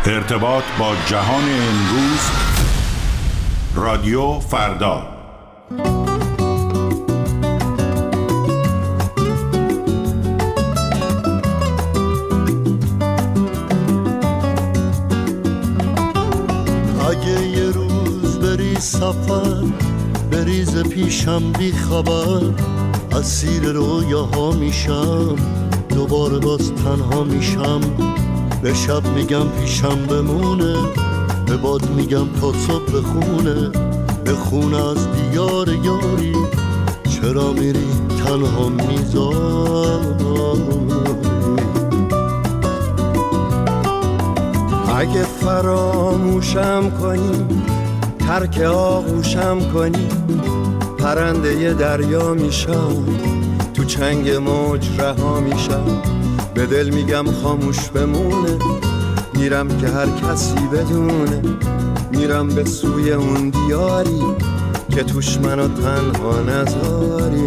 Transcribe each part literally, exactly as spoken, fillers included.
ارتباط با جهان امروز، رادیو فردا. اگه یه روز بری سفر، بریز پیشم بی خبر، اسیر رویاها میشم، دوباره باز تنها میشم. به شب میگم پیشم بمونه، به باد میگم تا صبح بخونه، بخونه از دیار یاری، چرا میری تنها میذاری. اگه فراموشم کنی، ترک آغوشم کنی، پرنده ی دریا میشم، تو چنگ موج رها میشم. به دل میگم خاموش بمونه، میرم که هر کسی بدونه، میرم به سوی اون دیاری که توش منو تنها نذاری.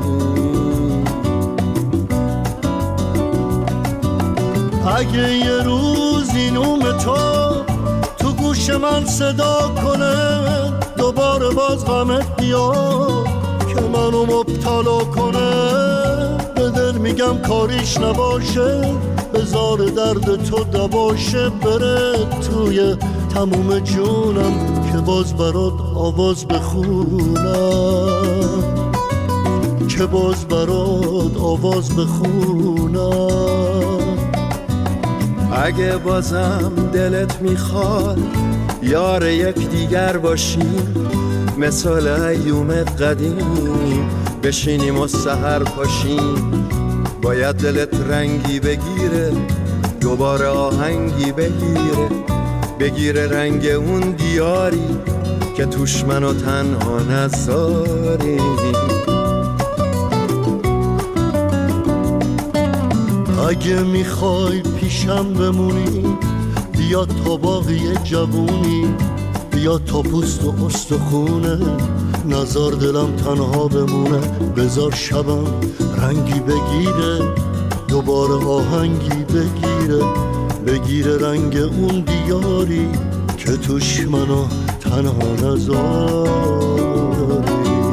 اگه یه روز این نوم تو تو گوش من صدا کنه، دوباره باز غمت بیاد که منو مبتلا کنه، به دل میگم کاریش نباشه، بذار درد تو دباشه، بره توی تموم جونم که باز برات آواز بخونم، که باز برات آواز بخونم. اگه بازم دلت میخواد یار یک دیگر باشیم، مثال ایوم قدیم بشینیم و سحر پاشیم. باید دلت رنگی بگیره، دوباره آهنگی بگیره، بگیره رنگ اون دیاری که توش منو تنها نذاری. اگه میخوای پیشم بمونی، بیا تا باقی جوونی، بیا تا پوست و استخونه، نزار دلم تنها بمونه، بذار شبم رنگی بگیره، دوباره آهنگی بگیره، بگیره رنگ اون دیاری که توش منو تنها نذاری.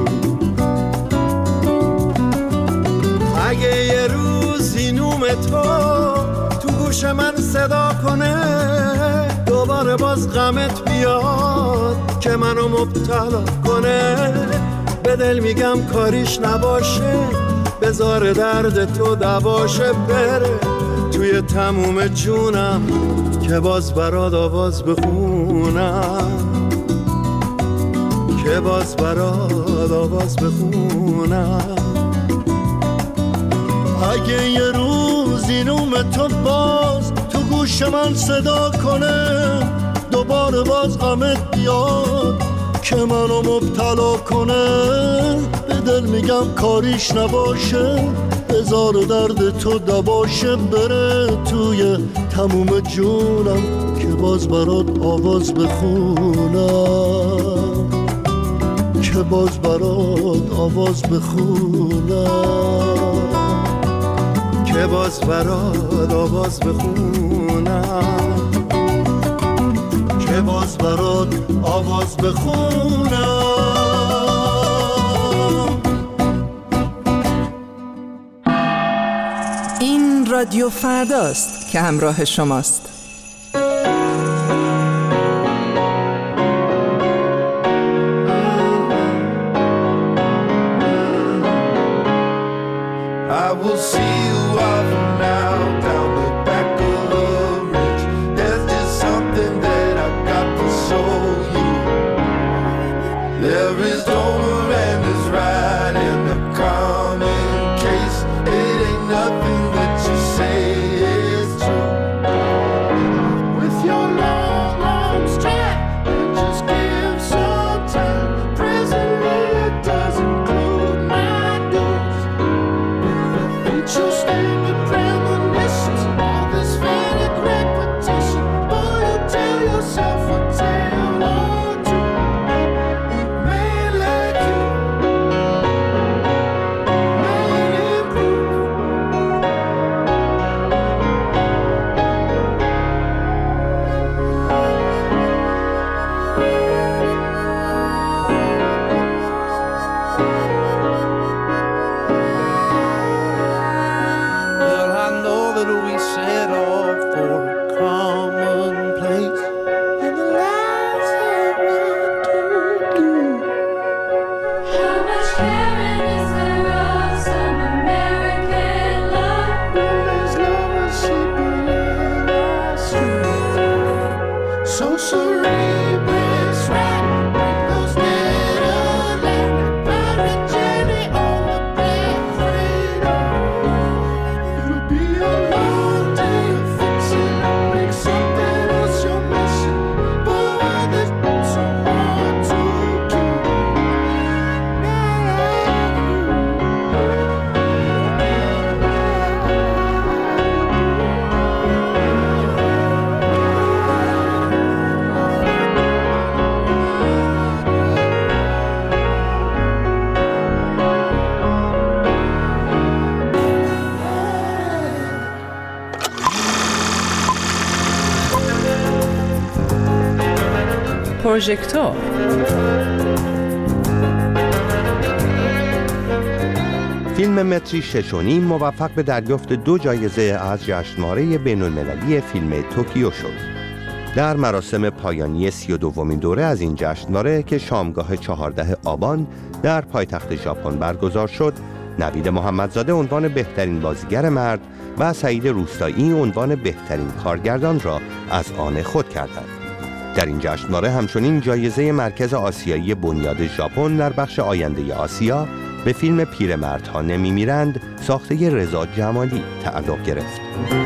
اگه یه روزی نوم تو تو گوش من صدا کنه، دوباره باز غمت بیاد که منو مبتلا کنه، به دل میگم کاریش نباشه، بذار درد تو دباشه، بره توی تموم جونم که باز برات آواز بخونم، که باز برات آواز بخونم. اگه یه روزی نوم تو باز تو گوش من صدا کنه، دوباره باز غمت بیاد که منو مبتلا کنه، به دل میگم کاریش نباشه، بذار درد تو دباشه، بره توی تموم جونم که باز برات آواز بخونم، که باز برات آواز بخونم، که باز برات آواز بخونم، که باز برات آواز بخونم. این رادیو فرداست که همراه شماست. I will see you off now down the back of the ridge. There's just something that I got to show you. There is over and is right in the common case. It ain't nothing that you say is true. پروژکتور. فیلم متری شش و نیم موفق به دریافت دو جایزه از جشنواره بین‌المللی فیلم توکیو شد. در مراسم پایانی سی و دومین دوره از این جشنواره که شامگاه چهاردهم آبان در پایتخت ژاپن برگزار شد، نوید محمدزاده عنوان بهترین بازیگر مرد و سعید روستایی عنوان بهترین کارگردان را از آن خود کردند. در این جشنواره همچنین جایزه مرکز آسیایی بنیاد ژاپن در بخش آینده آسیا به فیلم پیرمردها نمی‌میرند ساخته رضا جمالی تعلق گرفت.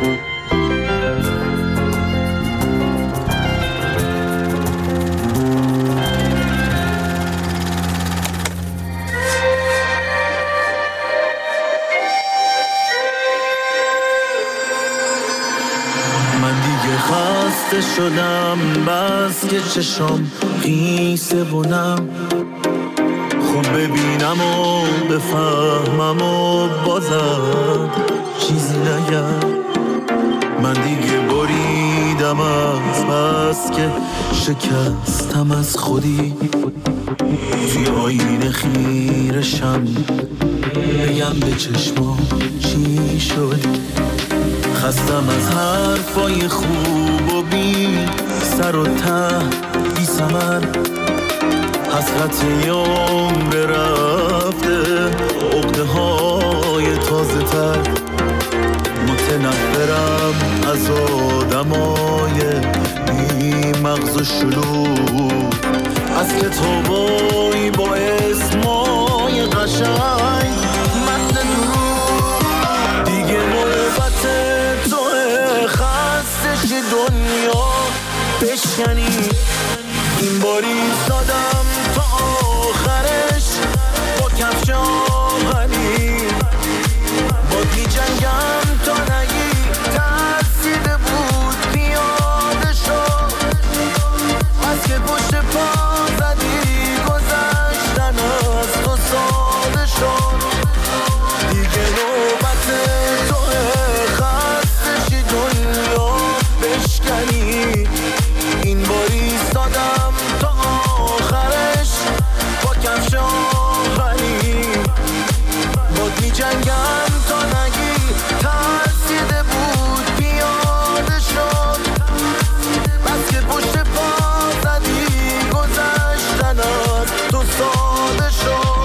خسته شدم بس که چشم قیسه بونم، خوب ببینم و بفهمم و بازم چیزی نگم. من دیگه بریدم از بس که شکستم از خودی، توی آینه خیرشم بگم به چشمام چی شدی. خستم از حرفای خوب و بی سر و ته بی ثمر، حسرت عمر رفته عقده های تازه تر. متنفرم از آدمای بی مغز و شلوغ، از کتابای با اسمای قشنگ متن دروغ. دیگه نوبت خستش دنیا بشکنی، این باری زدم تا آخرش با کفش آهنی. باد می جنگم تا نگی ترسیده بود پیاده شد، از که پشت پا زدی گذشتن از تو ساده شد. دیگه نوبت توه خستش دنیا بشکنی، این باری ایستادم تا آخرش با کفش آهنی. باد می جنگم تا نگی ترسیده بود پیاده شد، بس که پشت پا زدی گذشتن از تو ساده شد.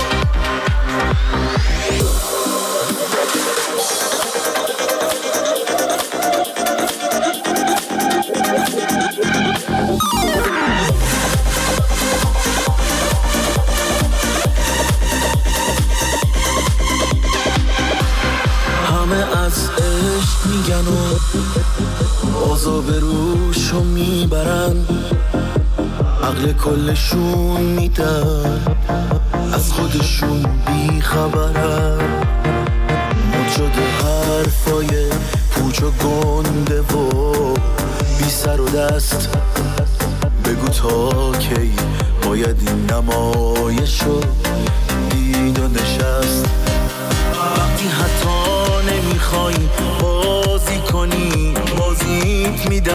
همه از عشق میگن و بازو به روشو میبرن، عقل کلشون میدن از خودشون بیخبرن. مد شده حرفای پوچ و گنده و بی سر و دست، بگو تا کی باید این نمایشو دید و نشست. وقتی حتی نمیخوای بازی کنی بازیت میدن.